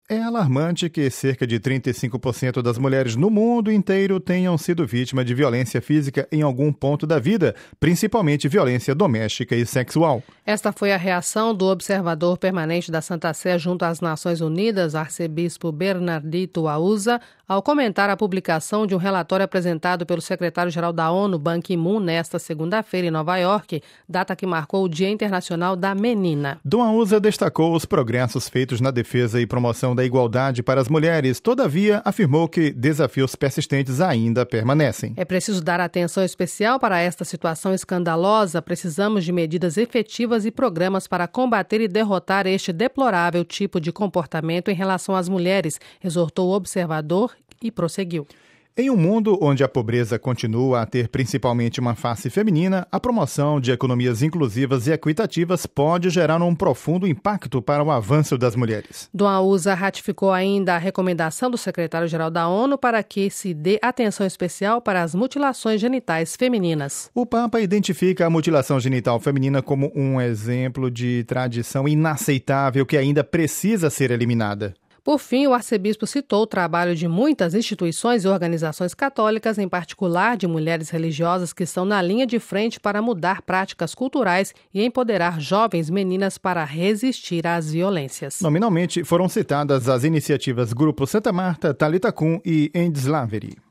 É alarmante que cerca de 35% das mulheres no mundo inteiro tenham sido vítimas de violência física em algum ponto da vida, principalmente violência doméstica e sexual. Esta foi a reação do observador permanente da Santa Sé junto às Nações Unidas, arcebispo Bernardito Auza, ao comentar a publicação de um relatório apresentado pelo secretário-geral da ONU, Ban Ki-moon, nesta segunda-feira em Nova York, data que marcou o Dia Internacional da Menina. Dom Auza destacou os progressos feitos na defesa e promoção da igualdade para as mulheres, todavia afirmou que desafios persistentes ainda permanecem. É preciso dar atenção especial para esta situação escandalosa, precisamos de medidas efetivas e programas para combater e derrotar este deplorável tipo de comportamento em relação às mulheres, exortou o observador e prosseguiu. Em um mundo onde a pobreza continua a ter principalmente uma face feminina, a promoção de economias inclusivas e equitativas pode gerar um profundo impacto para o avanço das mulheres. Dom Auza ratificou ainda a recomendação do secretário-geral da ONU para que se dê atenção especial para as mutilações genitais femininas. O Papa identifica a mutilação genital feminina como um exemplo de tradição inaceitável que ainda precisa ser eliminada. Por fim, o arcebispo citou o trabalho de muitas instituições e organizações católicas, em particular de mulheres religiosas que estão na linha de frente para mudar práticas culturais e empoderar jovens meninas para resistir às violências. Nominalmente, foram citadas as iniciativas Grupo Santa Marta, Talitha Kum e Endslaveri.